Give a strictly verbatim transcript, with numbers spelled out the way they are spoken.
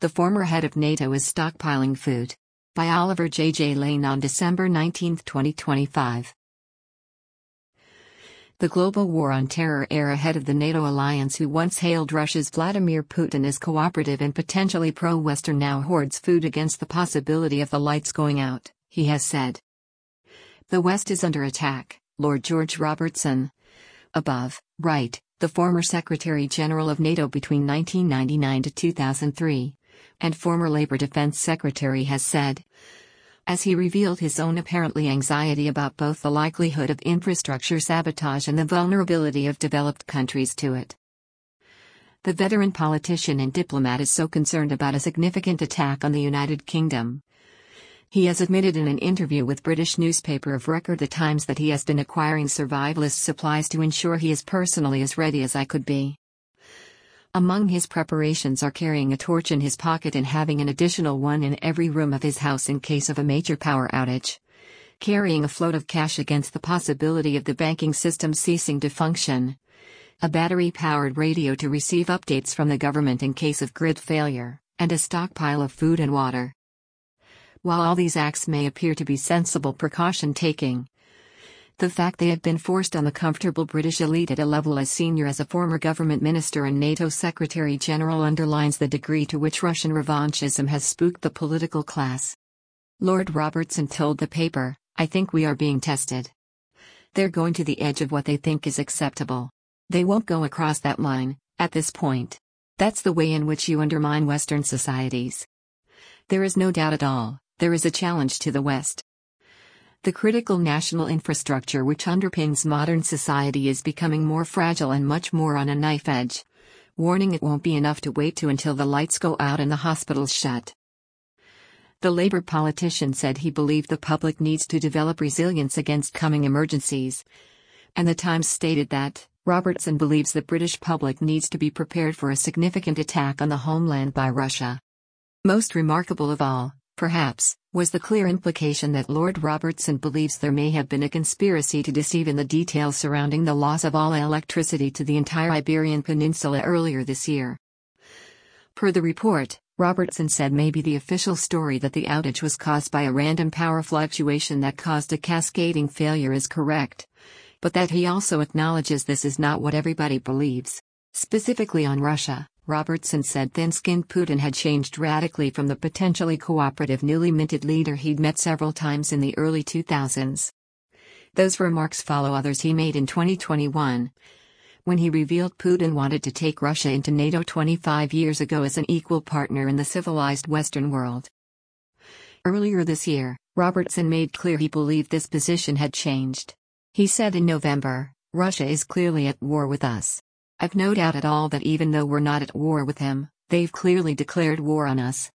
The former head of NATO is stockpiling food. By Oliver J. J. Lane on December nineteenth, twenty twenty-five. The global war on terror era head of the NATO alliance, who once hailed Russia's Vladimir Putin as cooperative and potentially pro-Western, now hoards food against the possibility of the lights going out, he has said. The West is under attack, Lord George Robertson. Above, right, the former Secretary General of NATO between nineteen ninety-nine to two thousand three, and former Labour Defence Secretary, has said, as he revealed his own apparently anxiety about both the likelihood of infrastructure sabotage and the vulnerability of developed countries to it. The veteran politician and diplomat is so concerned about a significant attack on the United Kingdom. He has admitted in an interview with British newspaper of record The Times that he has been acquiring survivalist supplies to ensure he is personally as ready as I could be. Among his preparations are carrying a torch in his pocket and having an additional one in every room of his house in case of a major power outage. Carrying a float of cash against the possibility of the banking system ceasing to function. A battery-powered radio to receive updates from the government in case of grid failure, and a stockpile of food and water. While all these acts may appear to be sensible precaution-taking, the fact they have been forced on the comfortable British elite at a level as senior as a former government minister and NATO Secretary General underlines the degree to which Russian revanchism has spooked the political class. Lord Robertson told the paper, "I think we are being tested. They're going to the edge of what they think is acceptable. They won't go across that line, at this point. That's the way in which you undermine Western societies. There is no doubt at all, there is a challenge to the West. The critical national infrastructure which underpins modern society is becoming more fragile and much more on a knife edge. Warning, it won't be enough to wait to until the lights go out and the hospitals shut." The Labour politician said he believed the public needs to develop resilience against coming emergencies. And The Times stated that Robertson believes the British public needs to be prepared for a significant attack on the homeland by Russia. Most remarkable of all, perhaps, was the clear implication that Lord Robertson believes there may have been a conspiracy to deceive in the details surrounding the loss of all electricity to the entire Iberian Peninsula earlier this year. Per the report, Robertson said maybe the official story that the outage was caused by a random power fluctuation that caused a cascading failure is correct, but that he also acknowledges this is not what everybody believes. Specifically on Russia, Robertson said thin-skinned Putin had changed radically from the potentially cooperative newly minted leader he'd met several times in the early two thousands. Those remarks follow others he made in twenty twenty-one, when he revealed Putin wanted to take Russia into NATO twenty-five years ago as an equal partner in the civilized Western world. Earlier this year, Robertson made clear he believed this position had changed. He said in November, "Russia is clearly at war with us. I've no doubt at all that even though we're not at war with them, they've clearly declared war on us.